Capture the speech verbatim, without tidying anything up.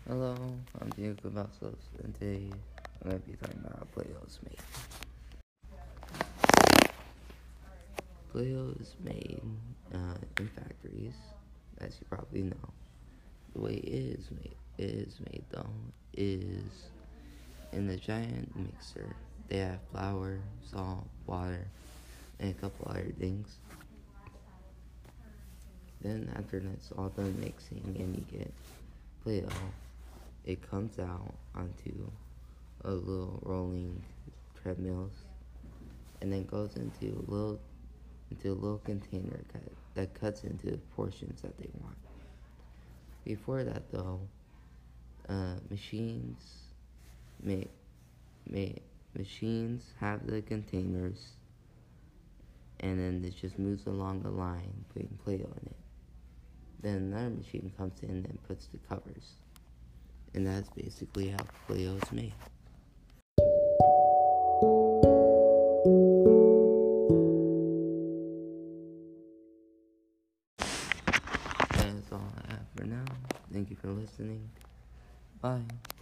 Hello, I'm Diego Vassos, and today I'm going to be talking about how Play-Doh is made. Play-Doh is made uh, in factories, as you probably know. The way it is made, it is made though, is in the giant mixer. They have flour, salt, water, and a couple other things. Then after that's all done mixing and you get Play-Doh, it comes out onto a little rolling treadmills and then goes into a little into a little container cut that cuts into portions that they want. Before that though, uh, machines may, may machines have the containers and then it just moves along the line putting Play-Doh in it. Then another machine comes in and puts the covers. And that's basically how Play-Doh is made. That's all I have for now. Thank you for listening. Bye.